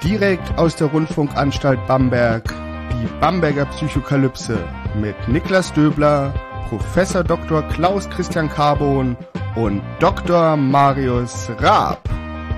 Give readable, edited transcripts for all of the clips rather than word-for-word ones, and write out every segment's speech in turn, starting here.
Direkt aus der Rundfunkanstalt Bamberg, die Bamberger Psychokalypse mit Niklas Döbler, Professor Dr. Klaus Christian Carbon und Dr. Marius Raab.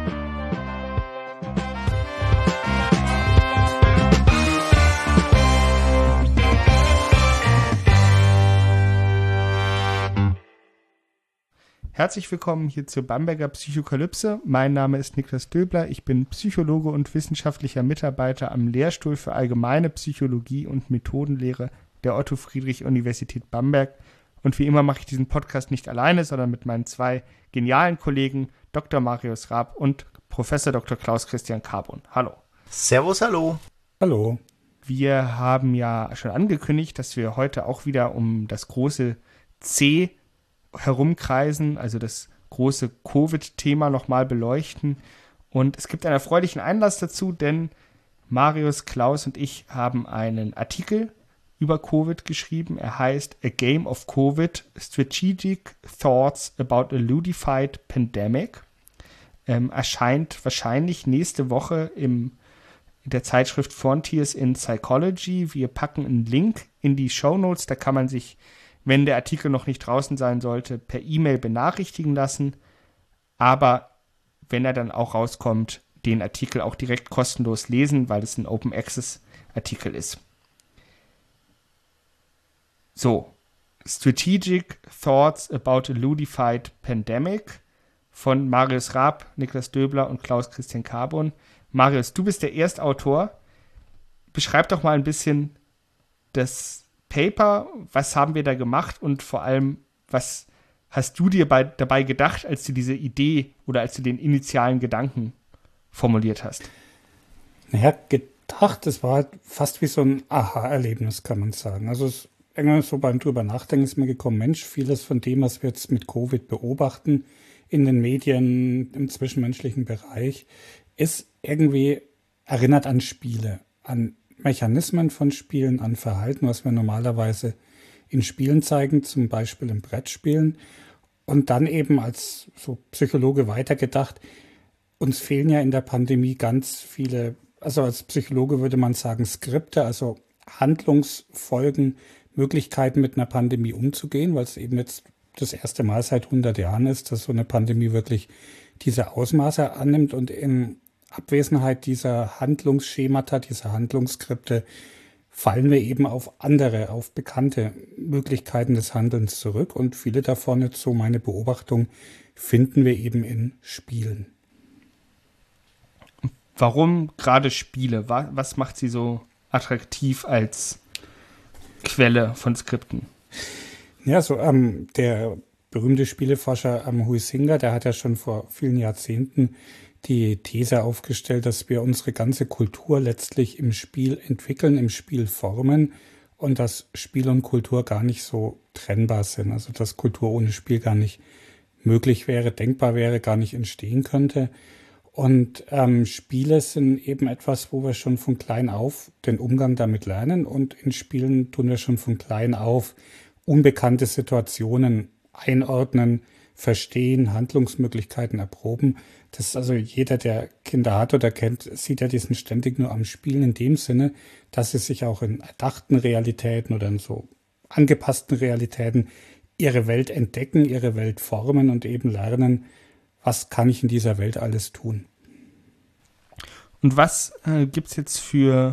Herzlich willkommen hier zur Bamberger Psychokalypse. Mein Name ist Niklas Döbler. Ich bin Psychologe und wissenschaftlicher Mitarbeiter am Lehrstuhl für Allgemeine Psychologie und Methodenlehre der Otto-Friedrich-Universität Bamberg. Und wie immer mache ich diesen Podcast nicht alleine, sondern mit meinen zwei genialen Kollegen Dr. Marius Raab und Professor Dr. Klaus Christian Carbon. Hallo. Servus, hallo. Hallo. Wir haben ja schon angekündigt, dass wir heute auch wieder um das große C herumkreisen, also das große Covid-Thema nochmal beleuchten. Und es gibt einen erfreulichen Einlass dazu, denn Marius, Klaus und ich haben einen Artikel über Covid geschrieben. Er heißt A Game of Covid, Strategic Thoughts about a Ludified Pandemic. Erscheint wahrscheinlich nächste Woche in der Zeitschrift Frontiers in Psychology. Wir packen einen Link in die Shownotes, da kann man sich, wenn der Artikel noch nicht draußen sein sollte, per E-Mail benachrichtigen lassen. Aber wenn er dann auch rauskommt, den Artikel auch direkt kostenlos lesen, weil es ein Open Access Artikel ist. So, Strategic Thoughts about a Ludified Pandemic von Marius Raab, Niklas Döbler und Klaus Christian Carbon. Marius, du bist der Erstautor. Beschreib doch mal ein bisschen das Paper, was haben wir da gemacht und vor allem, was hast du dir dabei gedacht, als du diese Idee oder als du den initialen Gedanken formuliert hast? Naja, gedacht, es war halt fast wie so ein Aha-Erlebnis, kann man sagen. Also es irgendwann so beim drüber nachdenken ist mir gekommen, Mensch, vieles von dem, was wir jetzt mit Covid beobachten, in den Medien, im zwischenmenschlichen Bereich, ist irgendwie erinnert an Spiele, an Mechanismen von Spielen, an Verhalten, was wir normalerweise in Spielen zeigen, zum Beispiel in Brettspielen. Und dann eben als so Psychologe weitergedacht, uns fehlen ja in der Pandemie ganz viele, also als Psychologe würde man sagen Skripte, also Handlungsfolgen, Möglichkeiten mit einer Pandemie umzugehen, weil es eben jetzt das erste Mal seit 100 Jahren ist, dass so eine Pandemie wirklich diese Ausmaße annimmt und in Abwesenheit dieser Handlungsschemata, dieser Handlungsskripte, fallen wir eben auf andere, auf bekannte Möglichkeiten des Handelns zurück. Und viele davon, jetzt so meine Beobachtung, finden wir eben in Spielen. Warum gerade Spiele? Was macht sie so attraktiv als Quelle von Skripten? Ja, so der berühmte Spieleforscher Huizinga, der hat ja schon vor vielen Jahrzehnten die These aufgestellt, dass wir unsere ganze Kultur letztlich im Spiel entwickeln, im Spiel formen und dass Spiel und Kultur gar nicht so trennbar sind. Also dass Kultur ohne Spiel gar nicht möglich wäre, denkbar wäre, gar nicht entstehen könnte. Und Spiele sind eben etwas, wo wir schon von klein auf den Umgang damit lernen und in Spielen tun wir schon von klein auf unbekannte Situationen einordnen, verstehen, Handlungsmöglichkeiten erproben. Das ist also jeder, der Kinder hat oder kennt, sieht ja diesen ständig nur am Spielen in dem Sinne, dass sie sich auch in erdachten Realitäten oder in so angepassten Realitäten ihre Welt entdecken, ihre Welt formen und eben lernen, was kann ich in dieser Welt alles tun. Und was gibt es jetzt für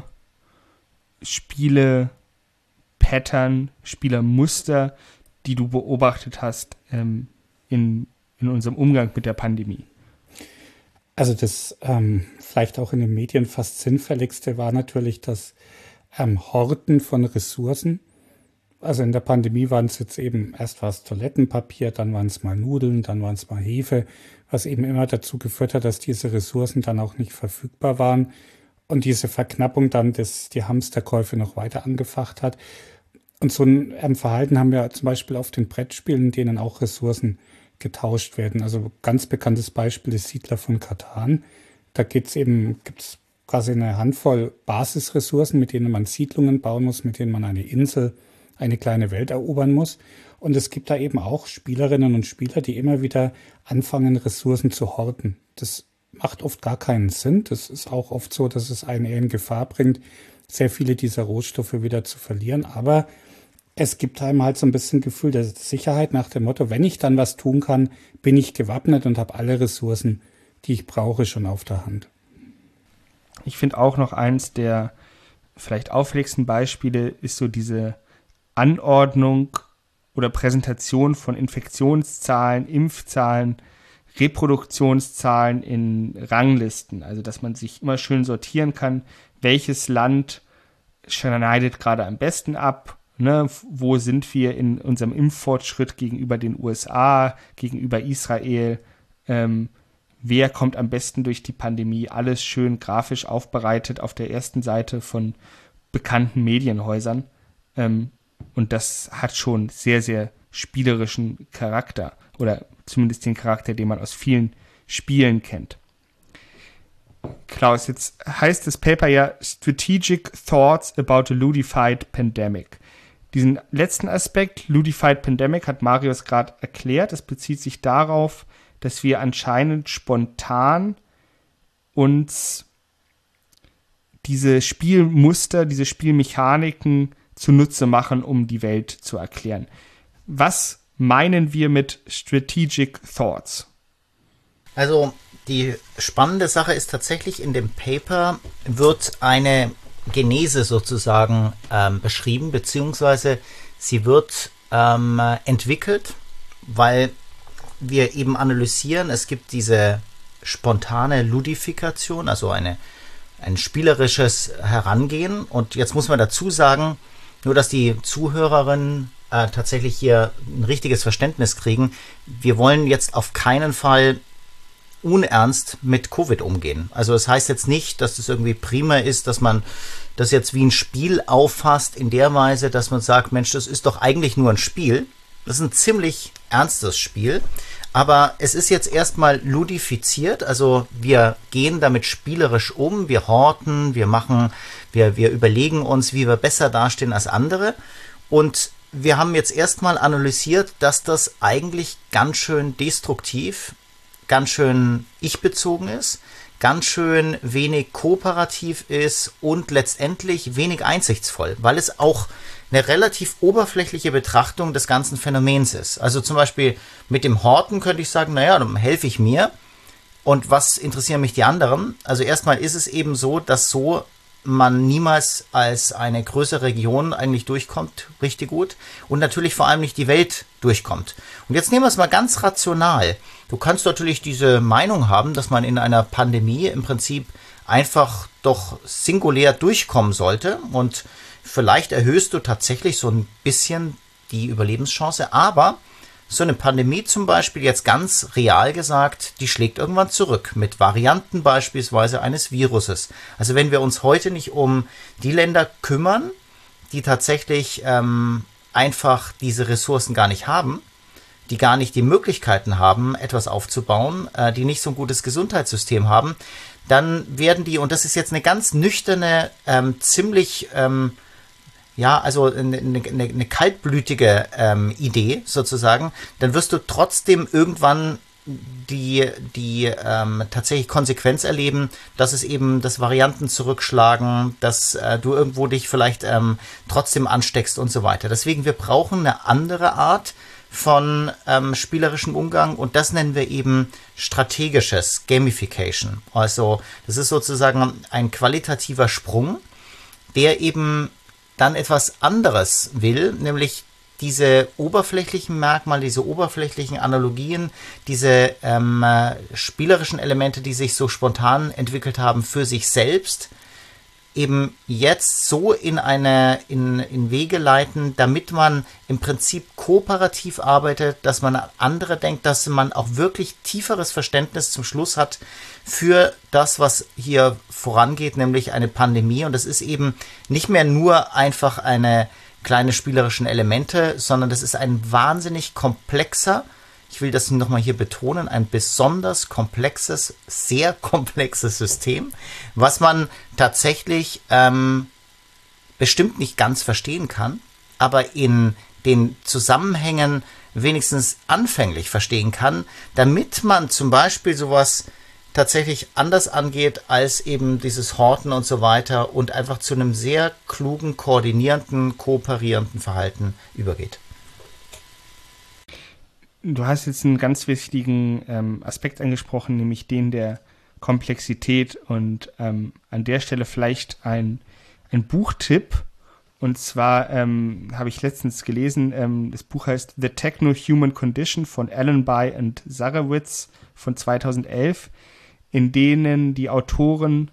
Spiele-Pattern, Spielermuster, die du beobachtet hast in unserem Umgang mit der Pandemie? Also das vielleicht auch in den Medien fast sinnfälligste war natürlich das Horten von Ressourcen. Also in der Pandemie waren es jetzt eben, erst war es Toilettenpapier, dann waren es mal Nudeln, dann waren es mal Hefe, was eben immer dazu geführt hat, dass diese Ressourcen dann auch nicht verfügbar waren und diese Verknappung dann die Hamsterkäufe noch weiter angefacht hat. Und so ein Verhalten haben wir zum Beispiel auf den Brettspielen, in denen auch Ressourcen getauscht werden. Also ganz bekanntes Beispiel ist Siedler von Catan. Da gibt's quasi eine Handvoll Basisressourcen, mit denen man Siedlungen bauen muss, mit denen man eine Insel, eine kleine Welt erobern muss. Und es gibt da eben auch Spielerinnen und Spieler, die immer wieder anfangen, Ressourcen zu horten. Das macht oft gar keinen Sinn. Das ist auch oft so, dass es einen eher in Gefahr bringt, sehr viele dieser Rohstoffe wieder zu verlieren. Aber es gibt einem halt so ein bisschen Gefühl der Sicherheit nach dem Motto, wenn ich dann was tun kann, bin ich gewappnet und habe alle Ressourcen, die ich brauche, schon auf der Hand. Ich finde auch noch eins der vielleicht auffälligsten Beispiele ist so diese Anordnung oder Präsentation von Infektionszahlen, Impfzahlen, Reproduktionszahlen in Ranglisten. Also dass man sich immer schön sortieren kann, welches Land schneidet gerade am besten ab, ne? Wo sind wir in unserem Impffortschritt gegenüber den USA, gegenüber Israel, wer kommt am besten durch die Pandemie, alles schön grafisch aufbereitet auf der ersten Seite von bekannten Medienhäusern. Und das hat schon sehr, sehr spielerischen Charakter oder zumindest den Charakter, den man aus vielen Spielen kennt. Klaus, jetzt heißt das Paper ja Strategic Thoughts about a Ludified Pandemic. Diesen letzten Aspekt, Ludified Pandemic, hat Marius gerade erklärt. Es bezieht sich darauf, dass wir anscheinend spontan uns diese Spielmuster, diese Spielmechaniken zunutze machen, um die Welt zu erklären. Was meinen wir mit Strategic Thoughts? Also die spannende Sache ist tatsächlich, in dem Paper wird eine Genese sozusagen beschrieben, beziehungsweise sie wird entwickelt, weil wir eben analysieren, es gibt diese spontane Ludifikation, also ein spielerisches Herangehen. Und jetzt muss man dazu sagen, nur dass die Zuhörerinnen tatsächlich hier ein richtiges Verständnis kriegen, wir wollen jetzt auf keinen Fall unernst mit Covid umgehen. Also das heißt jetzt nicht, dass es irgendwie prima ist, dass man das jetzt wie ein Spiel auffasst, in der Weise, dass man sagt, Mensch, das ist doch eigentlich nur ein Spiel. Das ist ein ziemlich ernstes Spiel, aber es ist jetzt erstmal ludifiziert, also wir gehen damit spielerisch um, wir horten, wir überlegen uns, wie wir besser dastehen als andere, und wir haben jetzt erstmal analysiert, dass das eigentlich ganz schön destruktiv, ganz schön ich-bezogen ist, ganz schön wenig kooperativ ist und letztendlich wenig einsichtsvoll, weil es auch eine relativ oberflächliche Betrachtung des ganzen Phänomens ist. Also zum Beispiel mit dem Horten könnte ich sagen, naja, dann helfe ich mir und was interessieren mich die anderen? Also erstmal ist es eben so, dass so man niemals als eine größere Region eigentlich durchkommt, richtig gut, und natürlich vor allem nicht die Welt durchkommt. Und jetzt nehmen wir es mal ganz rational. Du kannst natürlich diese Meinung haben, dass man in einer Pandemie im Prinzip einfach doch singulär durchkommen sollte, und vielleicht erhöhst du tatsächlich so ein bisschen die Überlebenschance, aber so eine Pandemie zum Beispiel, jetzt ganz real gesagt, die schlägt irgendwann zurück mit Varianten beispielsweise eines Viruses. Also wenn wir uns heute nicht um die Länder kümmern, die tatsächlich einfach diese Ressourcen gar nicht haben, die gar nicht die Möglichkeiten haben, etwas aufzubauen, die nicht so ein gutes Gesundheitssystem haben, dann werden die, und das ist jetzt eine ganz nüchterne, ziemlich also eine kaltblütige Idee sozusagen, dann wirst du trotzdem irgendwann die tatsächlich Konsequenz erleben, dass es eben, dass Varianten zurückschlagen, dass du irgendwo dich vielleicht trotzdem ansteckst und so weiter. Deswegen, wir brauchen eine andere Art von spielerischem Umgang, und das nennen wir eben strategisches Gamification. Also das ist sozusagen ein qualitativer Sprung, der eben dann etwas anderes will, nämlich diese oberflächlichen Merkmale, diese oberflächlichen Analogien, diese spielerischen Elemente, die sich so spontan entwickelt haben, für sich selbst eben jetzt so in Wege leiten, damit man im Prinzip kooperativ arbeitet, dass man an andere denkt, dass man auch wirklich tieferes Verständnis zum Schluss hat für das, was hier vorangeht, nämlich eine Pandemie. Und das ist eben nicht mehr nur einfach eine kleine spielerischen Elemente, sondern das ist ein wahnsinnig komplexer, ich will das nochmal hier betonen, ein besonders komplexes, sehr komplexes System, was man tatsächlich bestimmt nicht ganz verstehen kann, aber in den Zusammenhängen wenigstens anfänglich verstehen kann, damit man zum Beispiel sowas tatsächlich anders angeht als eben dieses Horten und so weiter und einfach zu einem sehr klugen, koordinierenden, kooperierenden Verhalten übergeht. Du hast jetzt einen ganz wichtigen Aspekt angesprochen, nämlich den der Komplexität und an der Stelle vielleicht ein Buchtipp. Und zwar habe ich letztens gelesen, das Buch heißt The Techno-Human Condition von Allenby und Sarewitz von 2011, in denen die Autoren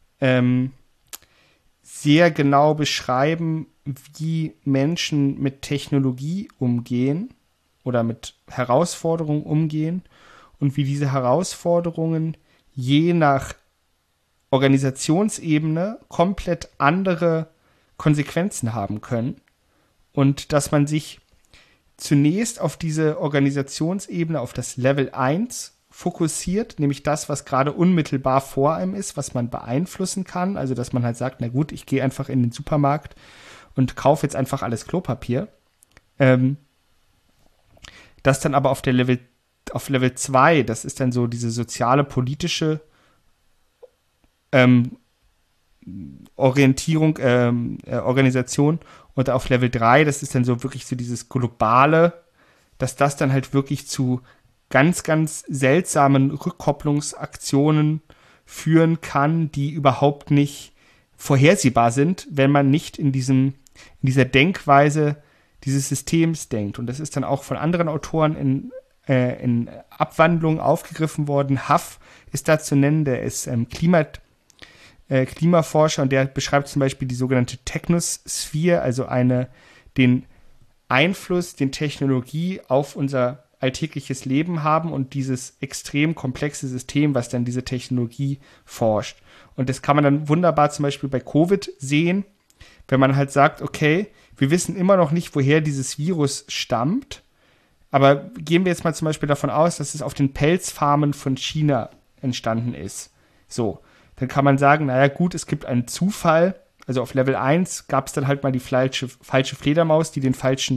sehr genau beschreiben, wie Menschen mit Technologie umgehen oder mit Herausforderungen umgehen und wie diese Herausforderungen je nach Organisationsebene komplett andere Konsequenzen haben können und dass man sich zunächst auf diese Organisationsebene, auf das Level 1 fokussiert, nämlich das, was gerade unmittelbar vor einem ist, was man beeinflussen kann, also dass man halt sagt, na gut, ich gehe einfach in den Supermarkt und kaufe jetzt einfach alles Klopapier. Das dann aber auf Level 2, das ist dann so diese soziale, politische Orientierung, Organisation, und auf Level 3, das ist dann so wirklich so dieses Globale, dass das dann halt wirklich zu ganz, ganz seltsamen Rückkopplungsaktionen führen kann, die überhaupt nicht vorhersehbar sind, wenn man nicht in dieser Denkweise dieses Systems denkt. Und das ist dann auch von anderen Autoren in Abwandlungen aufgegriffen worden. Huff ist da zu nennen, der ist Klimaforscher, und der beschreibt zum Beispiel die sogenannte Technosphere, also den Einfluss, den Technologie auf unser alltägliches Leben haben und dieses extrem komplexe System, was dann diese Technologie forscht. Und das kann man dann wunderbar zum Beispiel bei Covid sehen, wenn man halt sagt, okay, wir wissen immer noch nicht, woher dieses Virus stammt, aber gehen wir jetzt mal zum Beispiel davon aus, dass es auf den Pelzfarmen von China entstanden ist. So, dann kann man sagen, naja gut, es gibt einen Zufall, also auf Level 1 gab es dann halt mal die falsche Fledermaus, die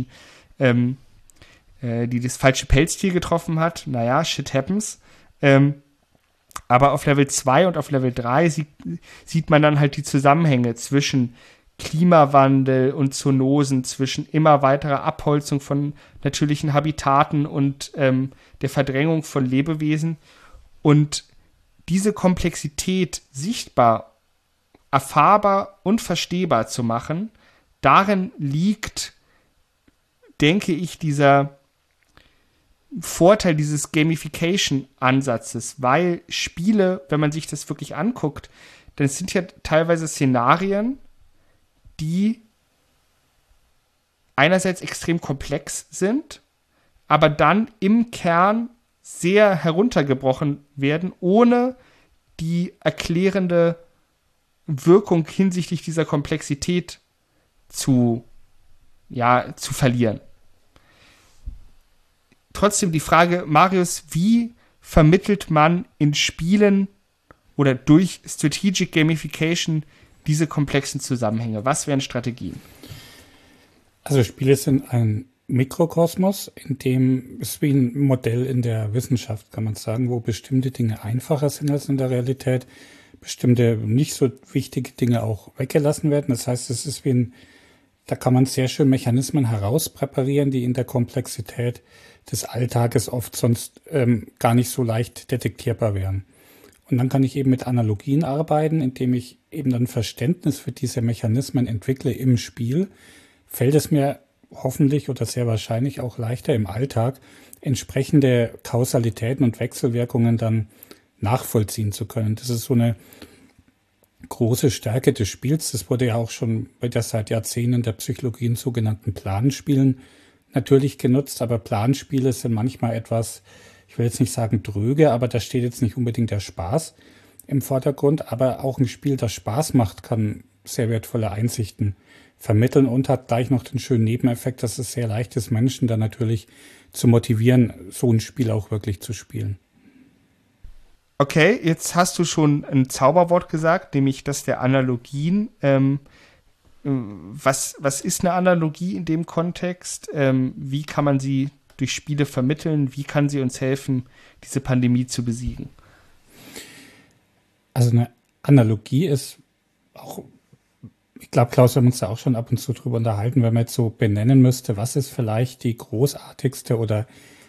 das falsche Pelztier getroffen hat. Naja, shit happens. Aber auf Level 2 und auf Level 3 sieht man dann halt die Zusammenhänge zwischen Klimawandel und Zoonosen, zwischen immer weiterer Abholzung von natürlichen Habitaten und der Verdrängung von Lebewesen. Und diese Komplexität sichtbar, erfahrbar und verstehbar zu machen, darin liegt, denke ich, dieser Vorteil dieses Gamification-Ansatzes, weil Spiele, wenn man sich das wirklich anguckt, dann sind ja teilweise Szenarien, die einerseits extrem komplex sind, aber dann im Kern sehr heruntergebrochen werden, ohne die erklärende Wirkung hinsichtlich dieser Komplexität zu verlieren. Trotzdem die Frage, Marius, wie vermittelt man in Spielen oder durch Strategic Gamification diese komplexen Zusammenhänge? Was wären Strategien? Also Spiele sind ein Mikrokosmos, in dem es wie ein Modell in der Wissenschaft, kann man sagen, wo bestimmte Dinge einfacher sind als in der Realität, bestimmte nicht so wichtige Dinge auch weggelassen werden. Das heißt, es ist da kann man sehr schön Mechanismen herauspräparieren, die in der Komplexität des Alltages oft sonst gar nicht so leicht detektierbar wären. Und dann kann ich eben mit Analogien arbeiten, indem ich eben dann Verständnis für diese Mechanismen entwickle im Spiel. Fällt es mir hoffentlich oder sehr wahrscheinlich auch leichter im Alltag, entsprechende Kausalitäten und Wechselwirkungen dann nachvollziehen zu können. Das ist so eine große Stärke des Spiels. Das wurde ja auch schon bei der seit Jahrzehnten der Psychologie in sogenannten Planspielen natürlich genutzt, aber Planspiele sind manchmal etwas, ich will jetzt nicht sagen dröge, aber da steht jetzt nicht unbedingt der Spaß im Vordergrund, aber auch ein Spiel, das Spaß macht, kann sehr wertvolle Einsichten vermitteln und hat gleich noch den schönen Nebeneffekt, dass es sehr leicht ist, Menschen dann natürlich zu motivieren, so ein Spiel auch wirklich zu spielen. Okay, jetzt hast du schon ein Zauberwort gesagt, nämlich das der Analogien. Was ist eine Analogie in dem Kontext? Wie kann man sie durch Spiele vermitteln? Wie kann sie uns helfen, diese Pandemie zu besiegen? Also eine Analogie ist auch, ich glaube, Klaus, wir haben uns da auch schon ab und zu drüber unterhalten, wenn man jetzt so benennen müsste, was ist vielleicht die großartigste oder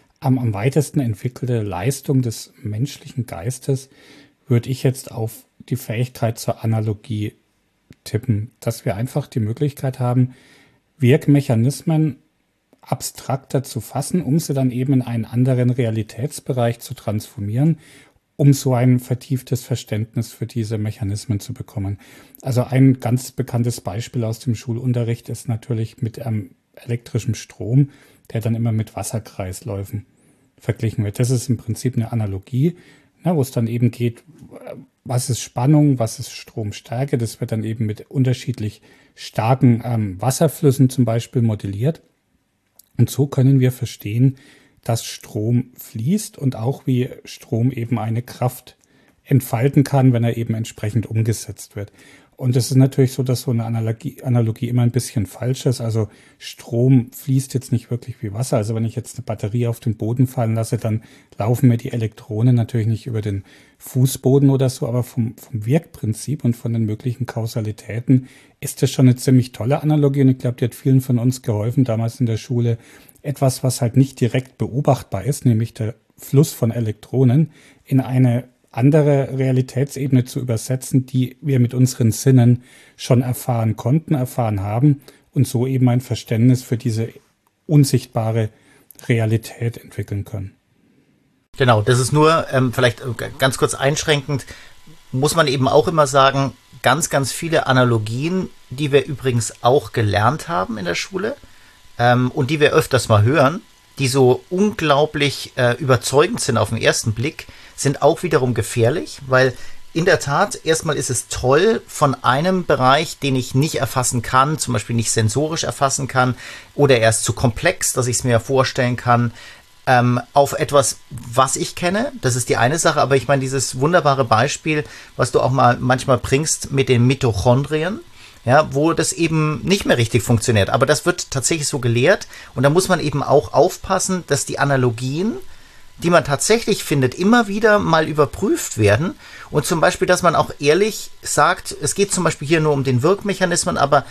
am weitesten entwickelte Leistung des menschlichen Geistes, würde ich jetzt auf die Fähigkeit zur Analogie tippen, dass wir einfach die Möglichkeit haben, Wirkmechanismen abstrakter zu fassen, um sie dann eben in einen anderen Realitätsbereich zu transformieren, um so ein vertieftes Verständnis für diese Mechanismen zu bekommen. Also ein ganz bekanntes Beispiel aus dem Schulunterricht ist natürlich mit elektrischem Strom, der dann immer mit Wasserkreisläufen verglichen wird. Das ist im Prinzip eine Analogie, wo es dann eben geht, was ist Spannung, was ist Stromstärke. Das wird dann eben mit unterschiedlich starken Wasserflüssen zum Beispiel modelliert. Und so können wir verstehen, dass Strom fließt und auch wie Strom eben eine Kraft entfalten kann, wenn er eben entsprechend umgesetzt wird. Und es ist natürlich so, dass so eine Analogie immer ein bisschen falsch ist. Also Strom fließt jetzt nicht wirklich wie Wasser. Also wenn ich jetzt eine Batterie auf den Boden fallen lasse, dann laufen mir die Elektronen natürlich nicht über den Fußboden oder so. Aber vom Wirkprinzip und von den möglichen Kausalitäten ist das schon eine ziemlich tolle Analogie. Und ich glaube, die hat vielen von uns geholfen, damals in der Schule. Etwas, was halt nicht direkt beobachtbar ist, nämlich der Fluss von Elektronen, in eine andere Realitätsebene zu übersetzen, die wir mit unseren Sinnen schon erfahren konnten, erfahren haben und so eben ein Verständnis für diese unsichtbare Realität entwickeln können. Genau, das ist nur vielleicht ganz kurz einschränkend, muss man eben auch immer sagen, ganz, ganz viele Analogien, die wir übrigens auch gelernt haben in der Schule und die wir öfters mal hören, die so unglaublich überzeugend sind auf den ersten Blick, sind auch wiederum gefährlich, weil in der Tat, erstmal ist es toll, von einem Bereich, den ich nicht erfassen kann, zum Beispiel nicht sensorisch erfassen kann, oder er ist zu komplex, dass ich es mir vorstellen kann, auf etwas, was ich kenne. Das ist die eine Sache, aber ich meine, dieses wunderbare Beispiel, was du auch mal manchmal bringst mit den Mitochondrien, ja, wo das eben nicht mehr richtig funktioniert. Aber das wird tatsächlich so gelehrt und da muss man eben auch aufpassen, dass die Analogien, die man tatsächlich findet, immer wieder mal überprüft werden und zum Beispiel, dass man auch ehrlich sagt, es geht zum Beispiel hier nur um den Wirkmechanismus, aber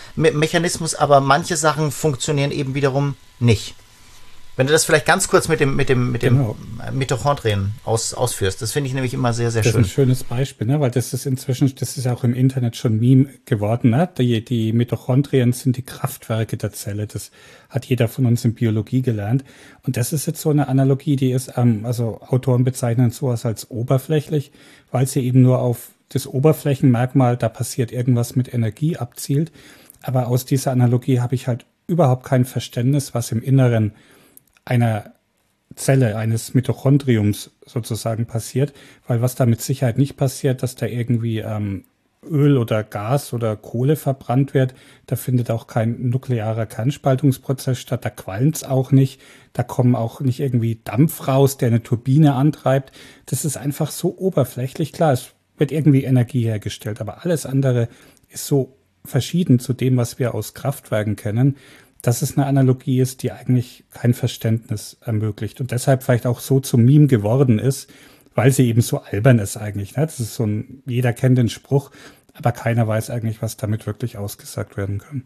manche Sachen funktionieren eben wiederum nicht. Wenn du das vielleicht ganz kurz mit dem Genau. Mitochondrien ausführst, das finde ich nämlich immer sehr, sehr schön. Das ist ein schönes Beispiel, ne? Weil das ist inzwischen, das ist auch im Internet schon Meme geworden. Ne? Die Mitochondrien sind die Kraftwerke der Zelle. Das hat jeder von uns in Biologie gelernt. Und das ist jetzt so eine Analogie, die ist, also Autoren bezeichnen sowas als oberflächlich, weil sie eben nur auf das Oberflächenmerkmal, da passiert irgendwas mit Energie, abzielt. Aber aus dieser Analogie habe ich halt überhaupt kein Verständnis, was im Inneren einer Zelle, eines Mitochondriums sozusagen passiert, weil was da mit Sicherheit nicht passiert, dass da irgendwie Öl oder Gas oder Kohle verbrannt wird, da findet auch kein nuklearer Kernspaltungsprozess statt, da qualmt's auch nicht, da kommen auch nicht irgendwie Dampf raus, der eine Turbine antreibt, das ist einfach so oberflächlich, klar, es wird irgendwie Energie hergestellt, aber alles andere ist so verschieden zu dem, was wir aus Kraftwerken kennen, dass es eine Analogie ist, die eigentlich kein Verständnis ermöglicht und deshalb vielleicht auch so zum Meme geworden ist, weil sie eben so albern ist eigentlich. Ne? Das ist so jeder kennt den Spruch, aber keiner weiß eigentlich, was damit wirklich ausgesagt werden kann.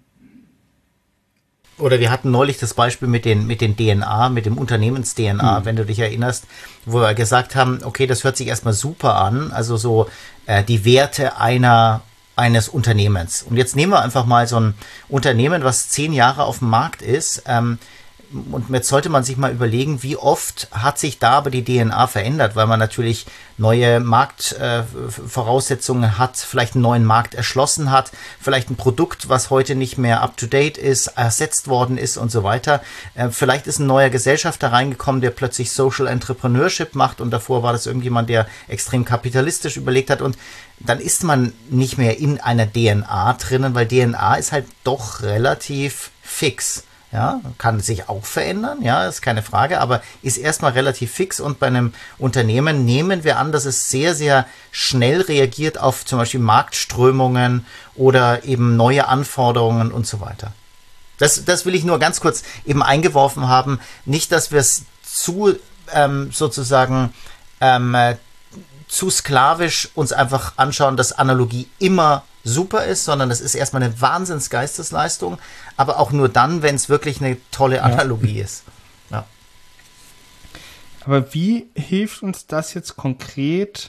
Oder wir hatten neulich das Beispiel mit den DNA, mit dem Unternehmens-DNA, wenn du dich erinnerst, wo wir gesagt haben, okay, das hört sich erstmal super an, also so die Werte eines Unternehmens. Und jetzt nehmen wir einfach mal so ein Unternehmen, was 10 Jahre auf dem Markt ist. Und jetzt sollte man sich mal überlegen, wie oft hat sich da aber die DNA verändert, weil man natürlich neue Marktvoraussetzungen hat, vielleicht einen neuen Markt erschlossen hat, vielleicht ein Produkt, was heute nicht mehr up-to-date ist, ersetzt worden ist und so weiter. Vielleicht ist ein neuer Gesellschafter reingekommen, der plötzlich Social Entrepreneurship macht und davor war das irgendjemand, der extrem kapitalistisch überlegt hat und dann ist man nicht mehr in einer DNA drinnen, weil DNA ist halt doch relativ fix. Ja, kann sich auch verändern, ja, ist keine Frage, aber ist erstmal relativ fix und bei einem Unternehmen nehmen wir an, dass es sehr, sehr schnell reagiert auf zum Beispiel Marktströmungen oder eben neue Anforderungen und so weiter. Das will ich nur ganz kurz eben eingeworfen haben, nicht, dass wir es zu sozusagen zu sklavisch uns einfach anschauen, dass Analogie immer super ist, sondern das ist erstmal eine Wahnsinnsgeistesleistung, aber auch nur dann, wenn es wirklich eine tolle Analogie ist. Ja. Aber wie hilft uns das jetzt konkret,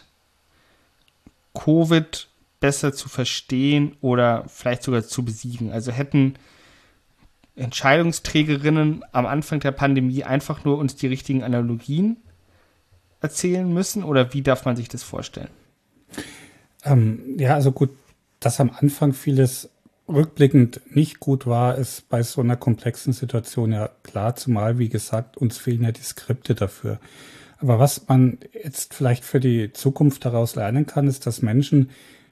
Covid besser zu verstehen oder vielleicht sogar zu besiegen? Also hätten Entscheidungsträgerinnen am Anfang der Pandemie einfach nur uns die richtigen Analogien erzählen müssen, oder wie darf man sich das vorstellen? Ja, also gut, dass am Anfang vieles rückblickend nicht gut war, ist bei so einer komplexen Situation ja klar, zumal, wie gesagt, uns fehlen ja die Skripte dafür. Aber was man jetzt vielleicht für die Zukunft daraus lernen kann, ist, dass Menschen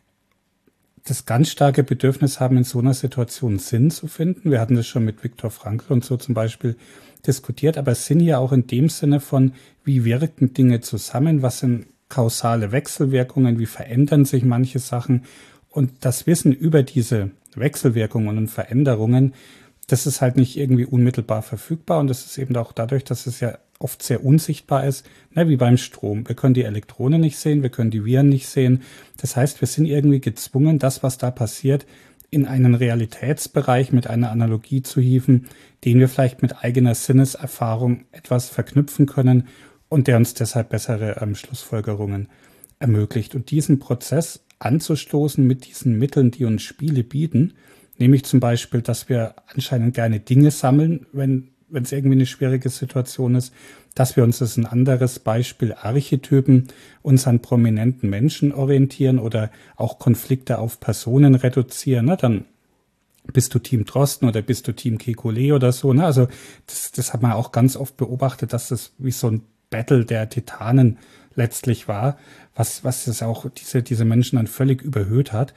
das ganz starke Bedürfnis haben, in so einer Situation Sinn zu finden. Wir hatten das schon mit Viktor Frankl und so zum Beispiel diskutiert, aber Sinn ja auch in dem Sinne von, wie wirken Dinge zusammen, was sind kausale Wechselwirkungen, wie verändern sich manche Sachen, und das Wissen über diese Wechselwirkungen und Veränderungen, das ist halt nicht irgendwie unmittelbar verfügbar, und das ist eben auch dadurch, dass es ja oft sehr unsichtbar ist, wie beim Strom. Wir können die Elektronen nicht sehen, wir können die Viren nicht sehen. Das heißt, wir sind irgendwie gezwungen, das, was da passiert, in einen Realitätsbereich mit einer Analogie zu hieven, den wir vielleicht mit eigener Sinneserfahrung etwas verknüpfen können und der uns deshalb bessere Schlussfolgerungen ermöglicht. Und diesen Prozess anzustoßen mit diesen Mitteln, die uns Spiele bieten, nämlich zum Beispiel, dass wir anscheinend gerne Dinge sammeln, wenn es irgendwie eine schwierige Situation ist, dass wir uns, das ist ein anderes Beispiel, Archetypen, uns an prominenten Menschen orientieren oder auch Konflikte auf Personen reduzieren. Dann bist du Team Drosten oder bist du Team Kekulé oder so. Also das hat man auch ganz oft beobachtet, dass das wie so ein Battle der Titanen letztlich war, was es auch diese Menschen dann völlig überhöht hat.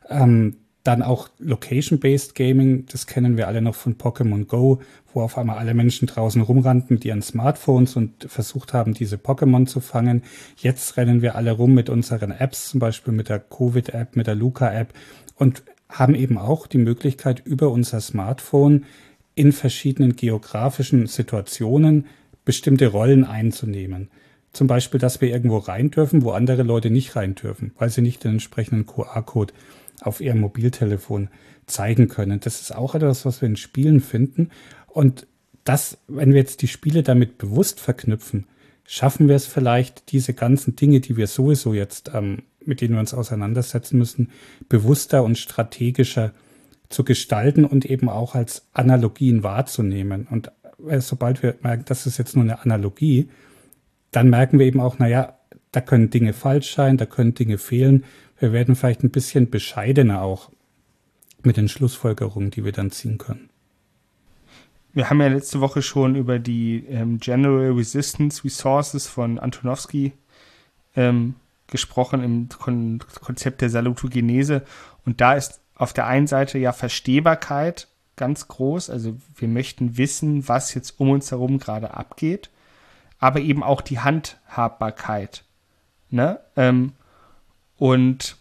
Dann auch Location-Based Gaming, das kennen wir alle noch von Pokémon Go, wo auf einmal alle Menschen draußen rumrannten mit ihren Smartphones und versucht haben, diese Pokémon zu fangen. Jetzt rennen wir alle rum mit unseren Apps, zum Beispiel mit der Covid-App, mit der Luca-App, und haben eben auch die Möglichkeit, über unser Smartphone in verschiedenen geografischen Situationen bestimmte Rollen einzunehmen. Zum Beispiel, dass wir irgendwo rein dürfen, wo andere Leute nicht rein dürfen, weil sie nicht den entsprechenden QR-Code auf ihrem Mobiltelefon zeigen können. Das ist auch etwas, was wir in Spielen finden. Und das, wenn wir jetzt die Spiele damit bewusst verknüpfen, schaffen wir es vielleicht, diese ganzen Dinge, die wir sowieso jetzt, mit denen wir uns auseinandersetzen müssen, bewusster und strategischer zu gestalten und eben auch als Analogien wahrzunehmen. Und sobald wir merken, das ist jetzt nur eine Analogie, dann merken wir eben auch, da können Dinge falsch sein, da können Dinge fehlen. Wir werden vielleicht ein bisschen bescheidener auch mit den Schlussfolgerungen, die wir dann ziehen können. Wir haben ja letzte Woche schon über die General Resistance Resources von Antonowsky gesprochen im Konzept der Salutogenese. Und da ist auf der einen Seite ja Verstehbarkeit ganz groß. Also wir möchten wissen, was jetzt um uns herum gerade abgeht. Aber eben auch die Handhabbarkeit. Ne? Und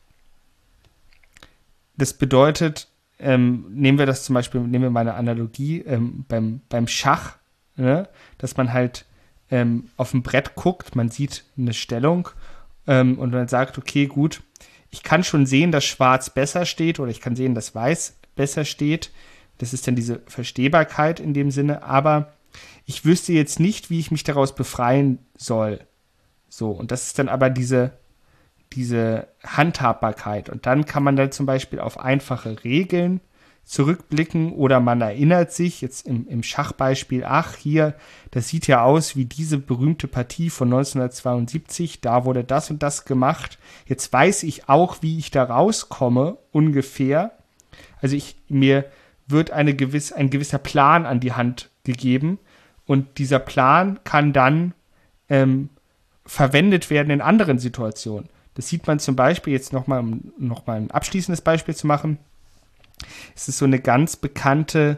das bedeutet, nehmen wir mal eine Analogie beim Schach, ne? Dass man halt auf dem Brett guckt, man sieht eine Stellung und man sagt, okay, gut, ich kann schon sehen, dass Schwarz besser steht oder ich kann sehen, dass Weiß besser steht. Das ist dann diese Verstehbarkeit in dem Sinne, aber ich wüsste jetzt nicht, wie ich mich daraus befreien soll. So, und das ist dann aber diese Handhabbarkeit. Und dann kann man dann zum Beispiel auf einfache Regeln zurückblicken oder man erinnert sich jetzt im Schachbeispiel, das sieht ja aus wie diese berühmte Partie von 1972, da wurde das und das gemacht. Jetzt weiß ich auch, wie ich da rauskomme, ungefähr. Also mir wird ein gewisser Plan an die Hand gegeben und dieser Plan kann dann verwendet werden in anderen Situationen. Das sieht man zum Beispiel, jetzt nochmal ein abschließendes Beispiel zu machen. Es ist so eine ganz bekanntes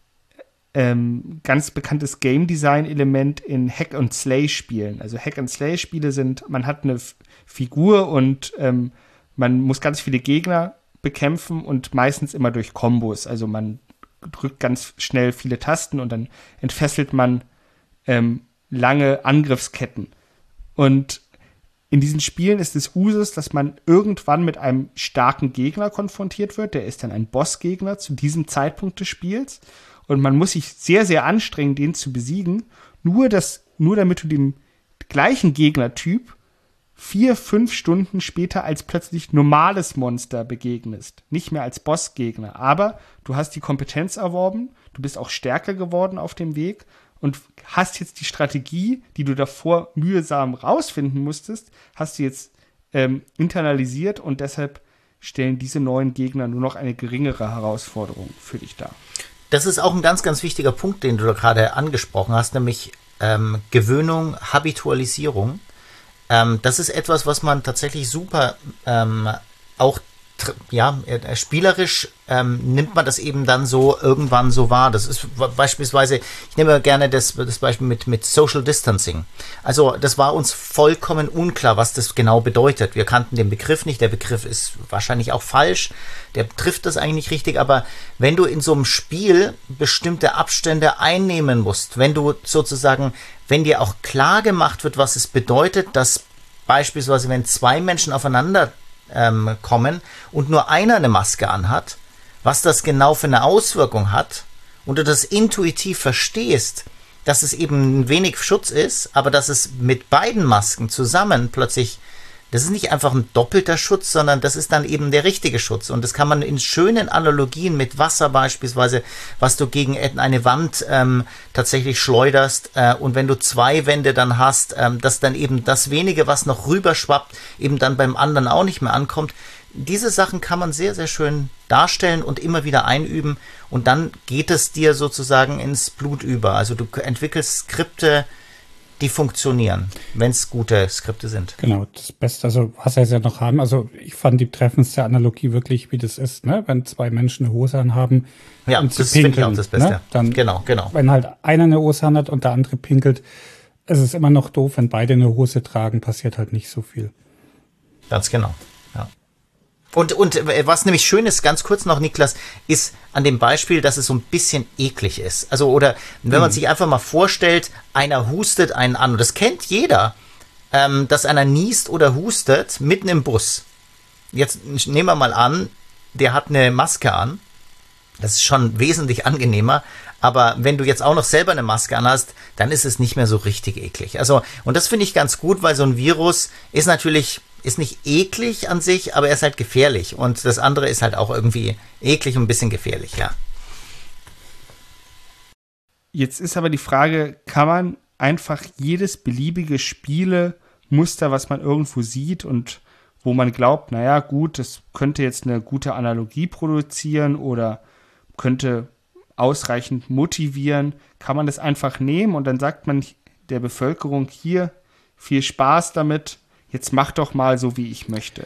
Game Design Element in Hack and Slay Spielen. Also Hack and Slay Spiele sind, man hat eine Figur und man muss ganz viele Gegner bekämpfen und meistens immer durch Kombos. Also man drückt ganz schnell viele Tasten und dann entfesselt man lange Angriffsketten. Und in diesen Spielen ist es Usus, dass man irgendwann mit einem starken Gegner konfrontiert wird. Der ist dann ein Bossgegner zu diesem Zeitpunkt des Spiels. Und man muss sich sehr, sehr anstrengen, den zu besiegen. Nur damit du dem gleichen Gegnertyp 4-5 Stunden später als plötzlich normales Monster begegnest. Nicht mehr als Bossgegner. Aber du hast die Kompetenz erworben, du bist auch stärker geworden auf dem Weg und hast jetzt die Strategie, die du davor mühsam rausfinden musstest, hast du jetzt internalisiert und deshalb stellen diese neuen Gegner nur noch eine geringere Herausforderung für dich dar. Das ist auch ein ganz, ganz wichtiger Punkt, den du da gerade angesprochen hast, nämlich Gewöhnung, Habitualisierung. Das ist etwas, was man tatsächlich super auch spielerisch nimmt man das eben dann so irgendwann so wahr. Das ist beispielsweise, ich nehme gerne das Beispiel mit Social Distancing. Also das war uns vollkommen unklar, was das genau bedeutet. Wir kannten den Begriff nicht. Der Begriff ist wahrscheinlich auch falsch. Der trifft das eigentlich nicht richtig. Aber wenn du in so einem Spiel bestimmte Abstände einnehmen musst, wenn du sozusagen, wenn dir auch klar gemacht wird, was es bedeutet, dass beispielsweise, wenn zwei Menschen aufeinander kommen und nur einer eine Maske anhat, was das genau für eine Auswirkung hat und du das intuitiv verstehst, dass es eben wenig Schutz ist, aber dass es mit beiden Masken zusammen plötzlich, das ist nicht einfach ein doppelter Schutz, sondern das ist dann eben der richtige Schutz. Und das kann man in schönen Analogien mit Wasser beispielsweise, was du gegen eine Wand tatsächlich schleuderst. Und wenn du zwei Wände dann hast, dass dann eben das wenige, was noch rüberschwappt, eben dann beim anderen auch nicht mehr ankommt. Diese Sachen kann man sehr, sehr schön darstellen und immer wieder einüben. Und dann geht es dir sozusagen ins Blut über. Also du entwickelst Skripte, die funktionieren, wenn es gute Skripte sind. Genau, das Beste, also was wir ja noch haben, also ich fand die treffendste Analogie wirklich, wie das ist, ne? Wenn zwei Menschen eine Hose anhaben ja, und sie das finde ich auch pinkeln, das Beste. Ne? Dann, genau. Wenn halt einer eine Hose anhat und der andere pinkelt, ist es immer noch doof, wenn beide eine Hose tragen, passiert halt nicht so viel. Ganz genau, ja. Und was nämlich schön ist, ganz kurz noch, Niklas, ist an dem Beispiel, dass es so ein bisschen eklig ist. Also, oder wenn man sich einfach mal vorstellt, einer hustet einen an, und das kennt jeder, dass einer niest oder hustet mitten im Bus. Jetzt nehmen wir mal an, der hat eine Maske an. Das ist schon wesentlich angenehmer. Aber wenn du jetzt auch noch selber eine Maske anhast, dann ist es nicht mehr so richtig eklig. Also, und das finde ich ganz gut, weil so ein Virus ist nicht eklig an sich, aber er ist halt gefährlich. Und das andere ist halt auch irgendwie eklig und ein bisschen gefährlich, ja. Jetzt ist aber die Frage, kann man einfach jedes beliebige Spielemuster, was man irgendwo sieht und wo man glaubt, naja, gut, das könnte jetzt eine gute Analogie produzieren oder könnte ausreichend motivieren, kann man das einfach nehmen und dann sagt man der Bevölkerung hier, viel Spaß damit, jetzt mach doch mal so, wie ich möchte.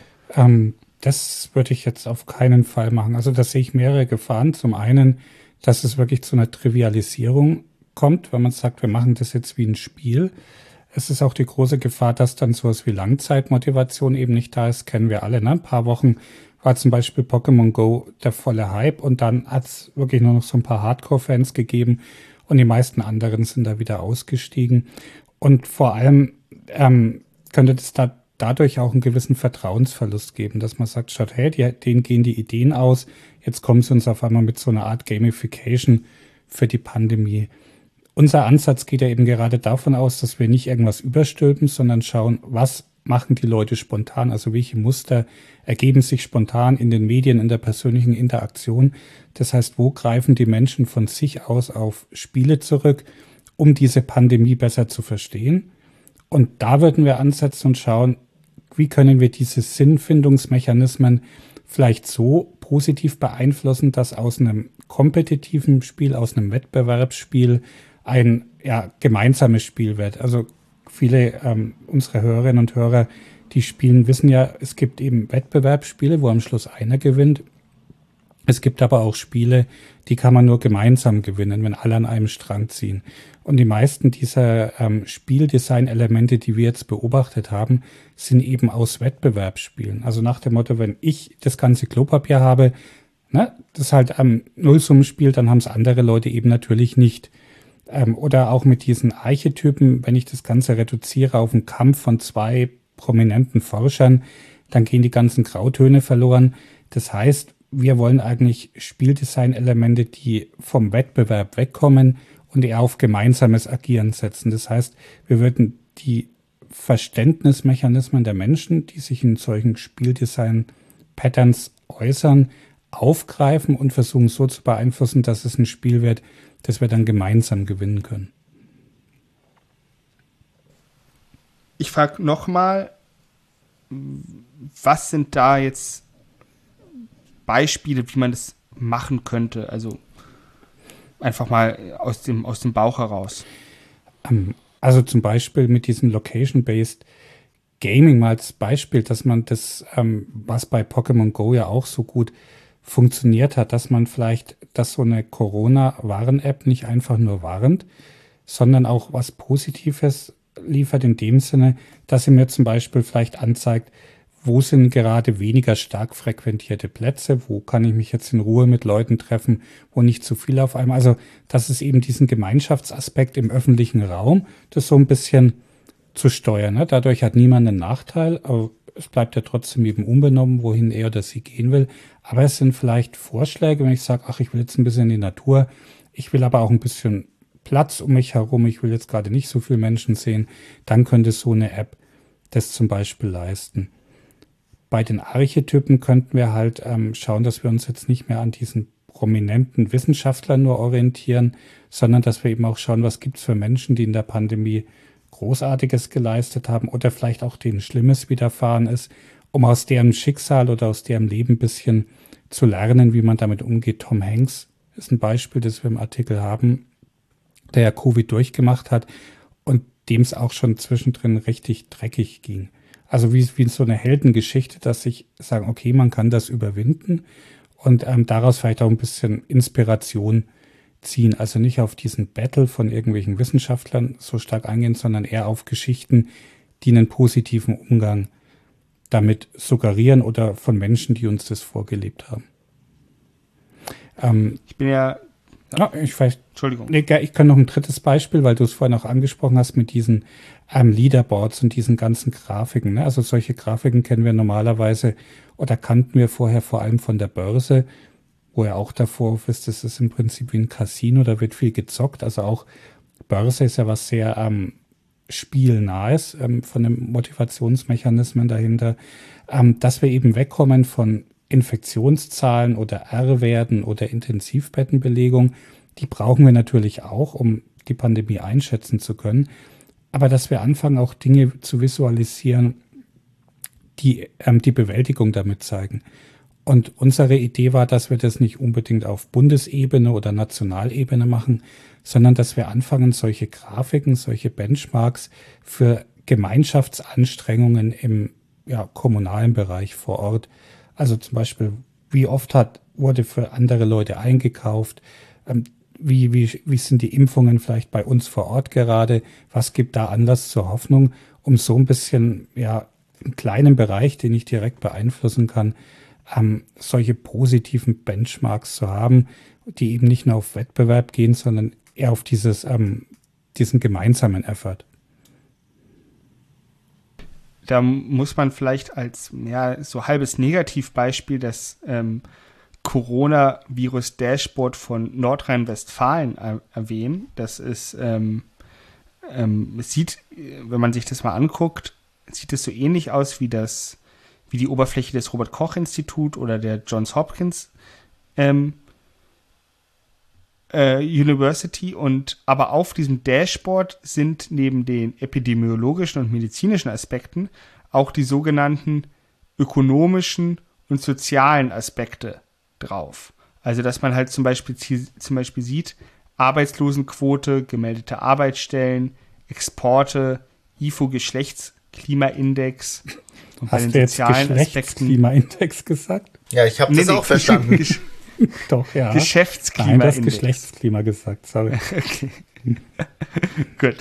Das würde ich jetzt auf keinen Fall machen. Also da sehe ich mehrere Gefahren. Zum einen, dass es wirklich zu einer Trivialisierung kommt, wenn man sagt, wir machen das jetzt wie ein Spiel. Es ist auch die große Gefahr, dass dann sowas wie Langzeitmotivation eben nicht da ist, kennen wir alle. Ne? Ein paar Wochen war zum Beispiel Pokémon Go der volle Hype und dann hat es wirklich nur noch so ein paar Hardcore-Fans gegeben und die meisten anderen sind da wieder ausgestiegen. Und vor allem könnte es dadurch auch einen gewissen Vertrauensverlust geben, dass man sagt, schaut, hey, denen gehen die Ideen aus, jetzt kommen sie uns auf einmal mit so einer Art Gamification für die Pandemie. Unser Ansatz geht ja eben gerade davon aus, dass wir nicht irgendwas überstülpen, sondern schauen, was machen die Leute spontan, also welche Muster ergeben sich spontan in den Medien, in der persönlichen Interaktion. Das heißt, wo greifen die Menschen von sich aus auf Spiele zurück, um diese Pandemie besser zu verstehen? Und da würden wir ansetzen und schauen, wie können wir diese Sinnfindungsmechanismen vielleicht so positiv beeinflussen, dass aus einem kompetitiven Spiel, aus einem Wettbewerbsspiel ein gemeinsames Spiel wird. Also viele unserer Hörerinnen und Hörer, die spielen, wissen ja, es gibt eben Wettbewerbsspiele, wo am Schluss einer gewinnt. Es gibt aber auch Spiele, die kann man nur gemeinsam gewinnen, wenn alle an einem Strang ziehen. Und die meisten dieser Spieldesign-Elemente, die wir jetzt beobachtet haben, sind eben aus Wettbewerbsspielen. Also nach dem Motto, wenn ich das ganze Klopapier habe, ne, das halt am Nullsummenspiel, dann haben es andere Leute eben natürlich nicht. Oder auch mit diesen Archetypen, wenn ich das Ganze reduziere auf einen Kampf von zwei prominenten Forschern, dann gehen die ganzen Grautöne verloren. Das heißt, wir wollen eigentlich Spieldesign-Elemente, die vom Wettbewerb wegkommen und eher auf gemeinsames Agieren setzen. Das heißt, wir würden die Verständnismechanismen der Menschen, die sich in solchen Spieldesign-Patterns äußern, aufgreifen und versuchen so zu beeinflussen, dass es ein Spiel wird, das wir dann gemeinsam gewinnen können. Ich frage nochmal, was sind da jetzt Beispiele, wie man das machen könnte? Also einfach mal aus dem Bauch heraus. Also zum Beispiel mit diesem Location-Based Gaming mal als Beispiel, dass man das, was bei Pokémon Go ja auch so gut funktioniert hat, dass man vielleicht, dass so eine Corona-Warn-App nicht einfach nur warnt, sondern auch was Positives liefert in dem Sinne, dass sie mir zum Beispiel vielleicht anzeigt, wo sind gerade weniger stark frequentierte Plätze, wo kann ich mich jetzt in Ruhe mit Leuten treffen, wo nicht zu viel auf einmal. Also das ist eben diesen Gemeinschaftsaspekt im öffentlichen Raum, das so ein bisschen zu steuern. Ne? Dadurch hat niemand einen Nachteil, aber es bleibt ja trotzdem eben unbenommen, wohin er oder sie gehen will. Aber es sind vielleicht Vorschläge, wenn ich sage, ach, ich will jetzt ein bisschen in die Natur, ich will aber auch ein bisschen Platz um mich herum, ich will jetzt gerade nicht so viele Menschen sehen, dann könnte so eine App das zum Beispiel leisten. Bei den Archetypen könnten wir halt schauen, dass wir uns jetzt nicht mehr an diesen prominenten Wissenschaftlern nur orientieren, sondern dass wir eben auch schauen, was gibt es für Menschen, die in der Pandemie Großartiges geleistet haben oder vielleicht auch denen Schlimmes widerfahren ist, um aus deren Schicksal oder aus deren Leben ein bisschen zu lernen, wie man damit umgeht. Tom Hanks ist ein Beispiel, das wir im Artikel haben, der ja Covid durchgemacht hat und dem es auch schon zwischendrin richtig dreckig ging. Also wie so eine Heldengeschichte, dass ich sagen, okay, man kann das überwinden und daraus vielleicht auch ein bisschen Inspiration ziehen. Also nicht auf diesen Battle von irgendwelchen Wissenschaftlern so stark eingehen, sondern eher auf Geschichten, die einen positiven Umgang damit suggerieren oder von Menschen, die uns das vorgelebt haben. Ich bin ja... Entschuldigung. Nee, ich kann noch ein drittes Beispiel, weil du es vorhin auch angesprochen hast mit diesen Leaderboards und diesen ganzen Grafiken. Ne? Also solche Grafiken kennen wir normalerweise oder kannten wir vorher vor allem von der Börse, wo ja auch der Vorwurf ist, das ist im Prinzip wie ein Casino, da wird viel gezockt. Also auch Börse ist ja was sehr spielnahes von den Motivationsmechanismen dahinter, dass wir eben wegkommen von Infektionszahlen oder R-Werten oder Intensivbettenbelegung, die brauchen wir natürlich auch, um die Pandemie einschätzen zu können. Aber dass wir anfangen, auch Dinge zu visualisieren, die die Bewältigung damit zeigen. Und unsere Idee war, dass wir das nicht unbedingt auf Bundesebene oder Nationalebene machen, sondern dass wir anfangen, solche Grafiken, solche Benchmarks für Gemeinschaftsanstrengungen im kommunalen Bereich vor Ort. Also zum Beispiel, wie oft wurde für andere Leute eingekauft, wie sind die Impfungen vielleicht bei uns vor Ort gerade, was gibt da Anlass zur Hoffnung, um so ein bisschen, im kleinen Bereich, den ich direkt beeinflussen kann, solche positiven Benchmarks zu haben, die eben nicht nur auf Wettbewerb gehen, sondern eher auf diesen gemeinsamen Effort. Da muss man vielleicht als so halbes Negativbeispiel das Coronavirus-Dashboard von Nordrhein-Westfalen erwähnen. Das ist, es sieht, wenn man sich das mal anguckt, sieht es so ähnlich aus wie die Oberfläche des Robert-Koch-Institut oder der Johns Hopkins University, aber auf diesem Dashboard sind neben den epidemiologischen und medizinischen Aspekten auch die sogenannten ökonomischen und sozialen Aspekte drauf. Also dass man halt zum Beispiel sieht, Arbeitslosenquote, gemeldete Arbeitsstellen, Exporte, IFO-Geschlechtsklimaindex und bei Hast den du jetzt sozialen Aspekten Geschlechtsklimaindex gesagt? Ja, ich habe das auch verstanden. Doch, ja. Geschäftsklimaindex. Nein, du hast Geschlechtsklima gesagt, sorry. Okay. Gut.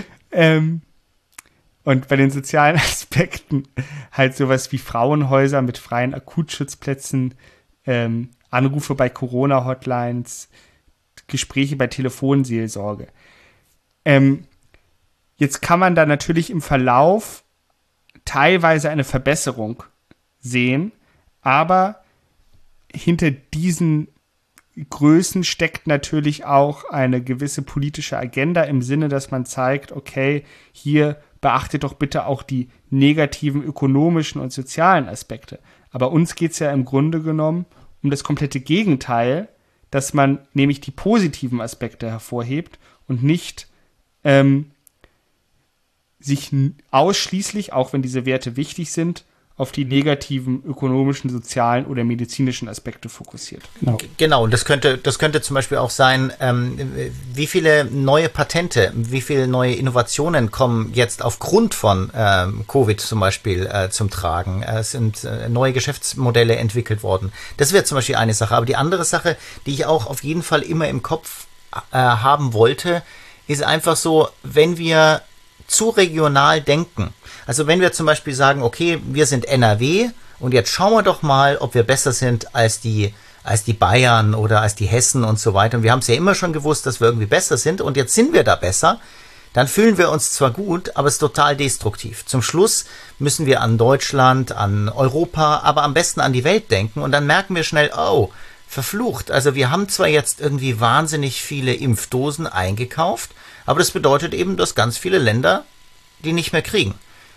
Und bei den sozialen Aspekten halt sowas wie Frauenhäuser mit freien Akutschutzplätzen, Anrufe bei Corona-Hotlines, Gespräche bei Telefonseelsorge. Jetzt kann man da natürlich im Verlauf teilweise eine Verbesserung sehen, aber hinter diesen Größen steckt natürlich auch eine gewisse politische Agenda im Sinne, dass man zeigt, okay, hier beachtet doch bitte auch die negativen ökonomischen und sozialen Aspekte. Aber uns geht es ja im Grunde genommen um das komplette Gegenteil, dass man nämlich die positiven Aspekte hervorhebt und nicht sich ausschließlich, auch wenn diese Werte wichtig sind, auf die negativen ökonomischen, sozialen oder medizinischen Aspekte fokussiert. Genau, und das könnte zum Beispiel auch sein, wie viele neue Patente, wie viele neue Innovationen kommen jetzt aufgrund von Covid zum Beispiel zum Tragen. Es sind neue Geschäftsmodelle entwickelt worden. Das wäre zum Beispiel eine Sache. Aber die andere Sache, die ich auch auf jeden Fall immer im Kopf haben wollte, ist einfach so, wenn wir zu regional denken. Also wenn wir zum Beispiel sagen, okay, wir sind NRW und jetzt schauen wir doch mal, ob wir besser sind als die Bayern oder als die Hessen und so weiter. Und wir haben es ja immer schon gewusst, dass wir irgendwie besser sind und jetzt sind wir da besser. Dann fühlen wir uns zwar gut, aber es ist total destruktiv. Zum Schluss müssen wir an Deutschland, an Europa, aber am besten an die Welt denken und dann merken wir schnell, oh, verflucht. Also wir haben zwar jetzt irgendwie wahnsinnig viele Impfdosen eingekauft, aber das bedeutet eben, dass ganz viele Länder die nicht mehr kriegen.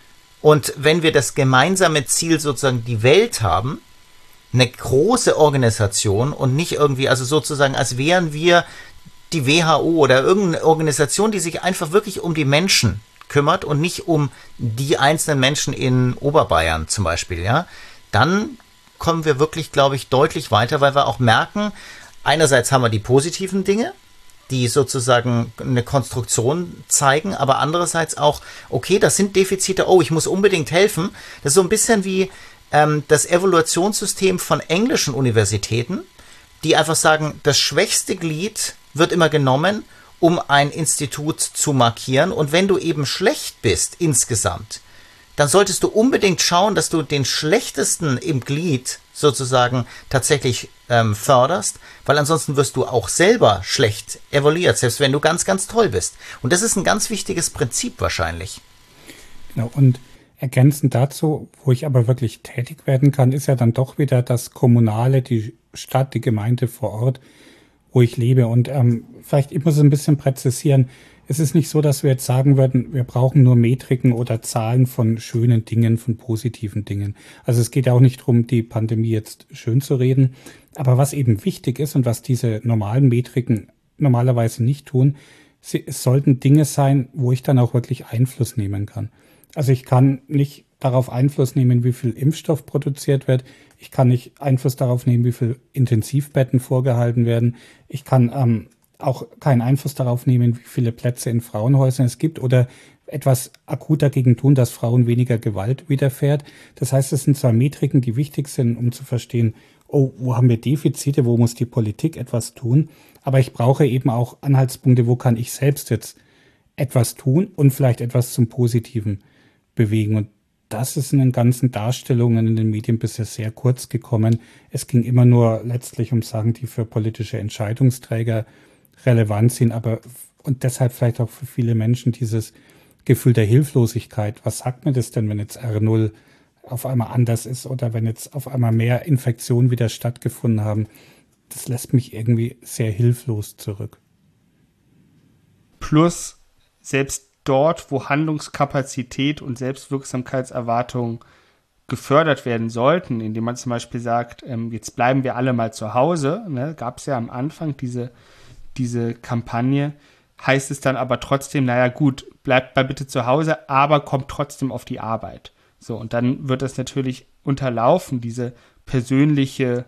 Und wenn wir das gemeinsame Ziel sozusagen die Welt haben, eine große Organisation und nicht irgendwie, also sozusagen, als wären wir die WHO oder irgendeine Organisation, die sich einfach wirklich um die Menschen kümmert und nicht um die einzelnen Menschen in Oberbayern zum Beispiel, ja, dann kommen wir wirklich, glaube ich, deutlich weiter, weil wir auch merken, einerseits haben wir die positiven Dinge, die sozusagen eine Konstruktion zeigen, aber andererseits auch, okay, das sind Defizite, oh, ich muss unbedingt helfen. Das ist so ein bisschen wie das Evaluationssystem von englischen Universitäten, die einfach sagen, das schwächste Glied wird immer genommen, um ein Institut zu markieren. Und wenn du eben schlecht bist insgesamt, dann solltest du unbedingt schauen, dass du den schlechtesten im Glied sozusagen tatsächlich förderst, weil ansonsten wirst du auch selber schlecht evaluiert, selbst wenn du ganz, ganz toll bist. Und das ist ein ganz wichtiges Prinzip wahrscheinlich. Genau, und ergänzend dazu, wo ich aber wirklich tätig werden kann, ist ja dann doch wieder das Kommunale, die Stadt, die Gemeinde vor Ort, wo ich lebe. Und vielleicht, ich muss es ein bisschen präzisieren, es ist nicht so, dass wir jetzt sagen würden, wir brauchen nur Metriken oder Zahlen von schönen Dingen, von positiven Dingen. Also es geht ja auch nicht darum, die Pandemie jetzt schön zu reden. Aber was eben wichtig ist und was diese normalen Metriken normalerweise nicht tun, es sollten Dinge sein, wo ich dann auch wirklich Einfluss nehmen kann. Also ich kann nicht darauf Einfluss nehmen, wie viel Impfstoff produziert wird. Ich kann nicht Einfluss darauf nehmen, wie viel Intensivbetten vorgehalten werden. Ich kann auch keinen Einfluss darauf nehmen, wie viele Plätze in Frauenhäusern es gibt oder etwas akut dagegen tun, dass Frauen weniger Gewalt widerfährt. Das heißt, es sind zwar Metriken, die wichtig sind, um zu verstehen, oh, wo haben wir Defizite, wo muss die Politik etwas tun? Aber ich brauche eben auch Anhaltspunkte, wo kann ich selbst jetzt etwas tun und vielleicht etwas zum Positiven bewegen. Und das ist in den ganzen Darstellungen in den Medien bisher sehr kurz gekommen. Es ging immer nur letztlich um Sachen, die für politische Entscheidungsträger relevant sind, aber und deshalb vielleicht auch für viele Menschen dieses Gefühl der Hilflosigkeit. Was sagt mir das denn, wenn jetzt R0 auf einmal anders ist oder wenn jetzt auf einmal mehr Infektionen wieder stattgefunden haben? Das lässt mich irgendwie sehr hilflos zurück. Plus, selbst dort, wo Handlungskapazität und Selbstwirksamkeitserwartungen gefördert werden sollten, indem man zum Beispiel sagt, jetzt bleiben wir alle mal zu Hause, ne, gab es ja am Anfang diese Kampagne, heißt es dann aber trotzdem, naja gut, bleibt mal bitte zu Hause, aber kommt trotzdem auf die Arbeit. So, und dann wird das natürlich unterlaufen, diese persönliche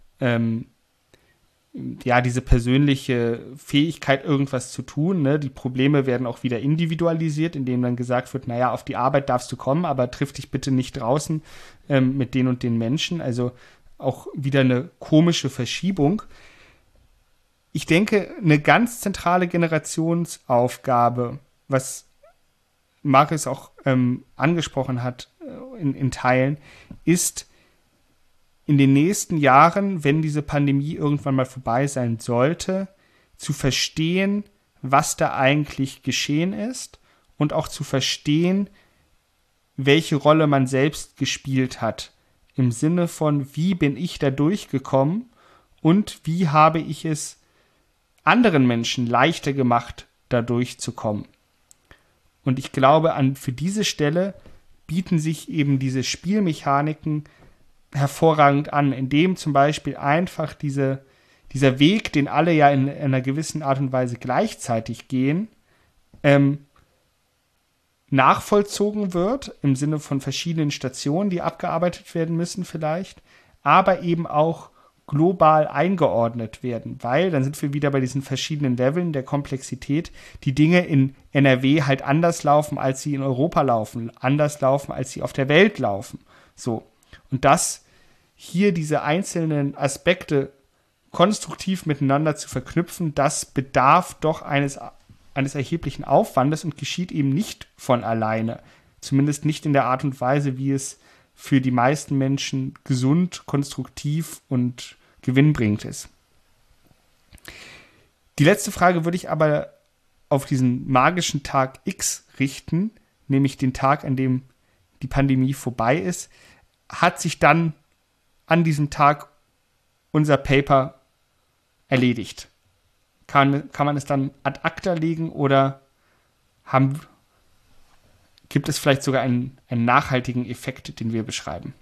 Fähigkeit, irgendwas zu tun. Ne? Die Probleme werden auch wieder individualisiert, indem dann gesagt wird, naja, auf die Arbeit darfst du kommen, aber triff dich bitte nicht draußen mit den und den Menschen. Also auch wieder eine komische Verschiebung. Ich denke, eine ganz zentrale Generationsaufgabe, was Markus auch angesprochen hat in Teilen, ist in den nächsten Jahren, wenn diese Pandemie irgendwann mal vorbei sein sollte, zu verstehen, was da eigentlich geschehen ist und auch zu verstehen, welche Rolle man selbst gespielt hat. Im Sinne von, wie bin ich da durchgekommen und wie habe ich es anderen Menschen leichter gemacht, da durchzukommen. Und ich glaube, für diese Stelle bieten sich eben diese Spielmechaniken hervorragend an, indem zum Beispiel einfach dieser Weg, den alle ja in einer gewissen Art und Weise gleichzeitig gehen, nachvollzogen wird, im Sinne von verschiedenen Stationen, die abgearbeitet werden müssen vielleicht, aber eben auch global eingeordnet werden, weil dann sind wir wieder bei diesen verschiedenen Leveln der Komplexität, die Dinge in NRW halt anders laufen, als sie in Europa laufen, anders laufen, als sie auf der Welt laufen. So. Und das hier diese einzelnen Aspekte konstruktiv miteinander zu verknüpfen, das bedarf doch eines erheblichen Aufwandes und geschieht eben nicht von alleine. Zumindest nicht in der Art und Weise, wie es für die meisten Menschen gesund, konstruktiv und gewinnbringend ist. Die letzte Frage würde ich aber auf diesen magischen Tag X richten, nämlich den Tag, an dem die Pandemie vorbei ist. Hat sich dann an diesem Tag unser Paper erledigt? Kann man es dann ad acta legen oder gibt es vielleicht sogar einen nachhaltigen Effekt, den wir beschreiben?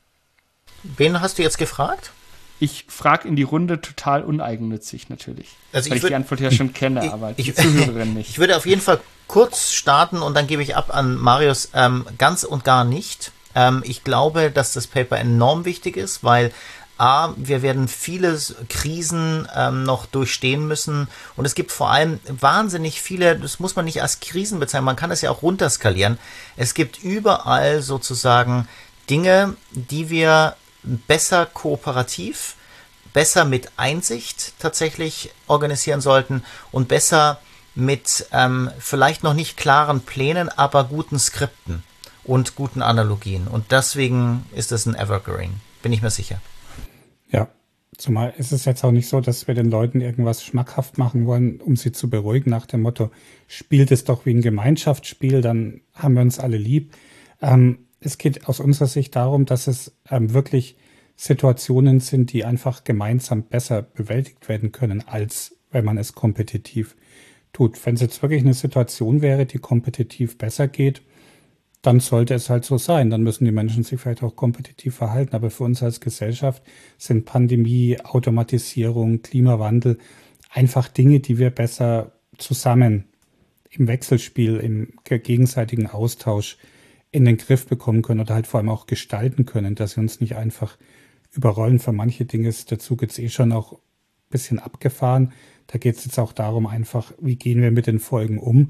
Wen hast du jetzt gefragt? Ich frage in die Runde total uneigennützig natürlich, weil ich die Antwort ja schon kenne, aber die Zuhörerin nicht. Ich würde auf jeden Fall kurz starten und dann gebe ich ab an Marius. Ganz und gar nicht. Ich glaube, dass das Paper enorm wichtig ist, weil wir werden viele Krisen noch durchstehen müssen und es gibt vor allem wahnsinnig viele, das muss man nicht als Krisen bezeichnen, man kann es ja auch runterskalieren. Es gibt überall sozusagen Dinge, die wir besser kooperativ, besser mit Einsicht tatsächlich organisieren sollten und besser mit vielleicht noch nicht klaren Plänen, aber guten Skripten und guten Analogien. Und deswegen ist es ein Evergreen, bin ich mir sicher. Ja, zumal ist es jetzt auch nicht so, dass wir den Leuten irgendwas schmackhaft machen wollen, um sie zu beruhigen, nach dem Motto, spielt es doch wie ein Gemeinschaftsspiel, dann haben wir uns alle lieb. Es geht aus unserer Sicht darum, dass es wirklich Situationen sind, die einfach gemeinsam besser bewältigt werden können, als wenn man es kompetitiv tut. Wenn es jetzt wirklich eine Situation wäre, die kompetitiv besser geht, dann sollte es halt so sein. Dann müssen die Menschen sich vielleicht auch kompetitiv verhalten. Aber für uns als Gesellschaft sind Pandemie, Automatisierung, Klimawandel einfach Dinge, die wir besser zusammen im Wechselspiel, im gegenseitigen Austausch in den Griff bekommen können oder halt vor allem auch gestalten können, dass sie uns nicht einfach überrollen. Für manche Dinge ist der Zug jetzt schon auch ein bisschen abgefahren. Da geht es jetzt auch darum einfach, wie gehen wir mit den Folgen um?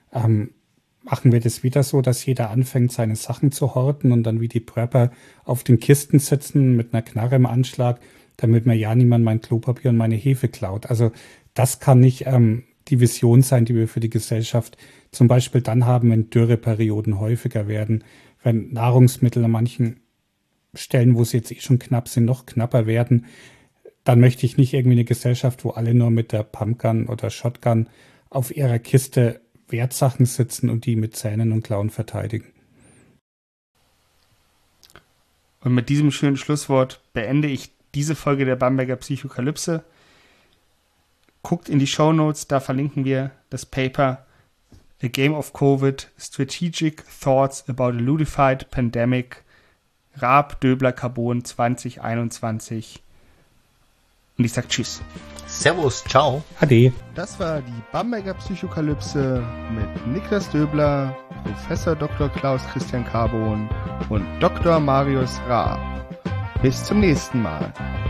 Machen wir das wieder so, dass jeder anfängt, seine Sachen zu horten und dann wie die Prepper auf den Kisten sitzen mit einer Knarre im Anschlag, damit mir ja niemand mein Klopapier und meine Hefe klaut. Also das kann nicht die Vision sein, die wir für die Gesellschaft zum Beispiel dann haben, wenn Dürreperioden häufiger werden, wenn Nahrungsmittel an manchen Stellen, wo sie jetzt schon knapp sind, noch knapper werden. Dann möchte ich nicht irgendwie eine Gesellschaft, wo alle nur mit der Pumpgun oder Shotgun auf ihrer Kiste Wertsachen sitzen und die mit Zähnen und Klauen verteidigen. Und mit diesem schönen Schlusswort beende ich diese Folge der Bamberger Psychokalypse. Guckt in die Shownotes, da verlinken wir das Paper A Game of Covid, Strategic Thoughts about a Ludified Pandemic, Raab, Döbler, Carbon 2021. Und ich sag Tschüss. Servus, ciao. Ade. Das war die Bamberger Psychokalypse mit Niklas Döbler, Professor Dr. Klaus Christian Carbon und Dr. Marius Raab. Bis zum nächsten Mal.